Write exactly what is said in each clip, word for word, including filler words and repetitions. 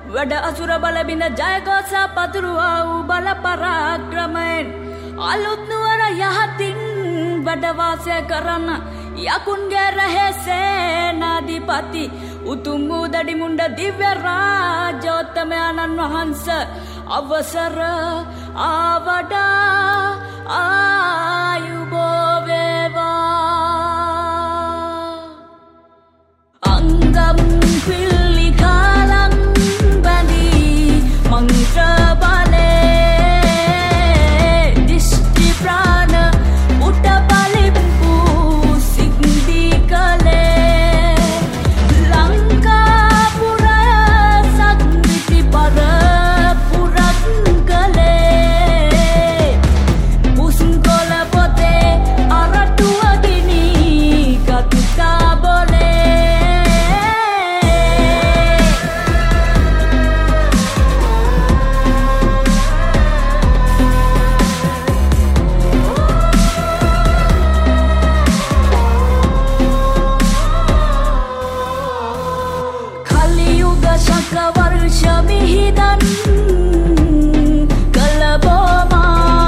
වැඩ අසුර බල බිඳ ජයගෝස පතුරුවා වූ බල පරාක්‍රමයෙන් අලුත් නුවර යහතින් වැඩ වාසය කරන යකුන්ගේ රහේ සේනාධිපති උතුම් වූ දඩිමුණ්ඩ දිව්‍ය රාජෝත්තමයන්න් වහන්සේ අවසර ආවඩා ආයුබෝ වේවා අංගම් පිල්ලි කාලං බැඳී මන්ත්‍ර බලේ දිෂ්ටි ප්‍රාණ උට පලිප්පු සිද්ධි කලේ ලංකාපුර සක්විති පර පුරත් කලේ පුස්කොළ පොතේ අරටුව ගිනි කතිකා බොලේ वर्ष मिहिदन कलबोमा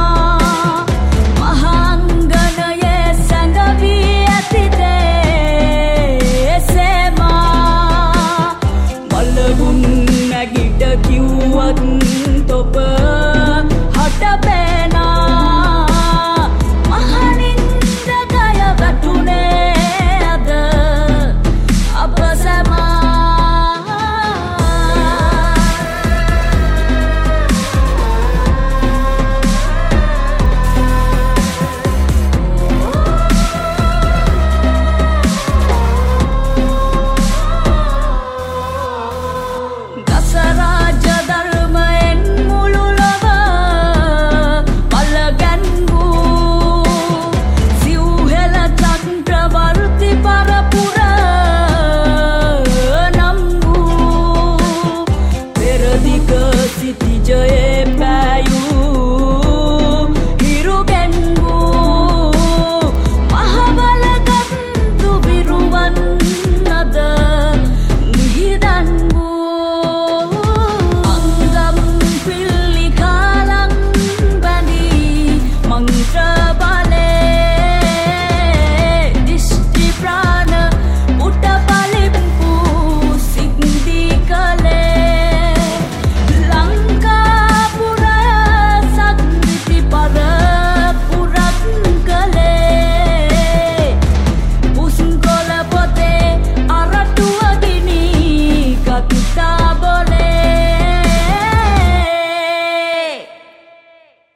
महांगनये संगवी अतिदे सेमा मलगुन नगिट किवत तोप हट पेना महानिंद गय वटुने अद अपसमा City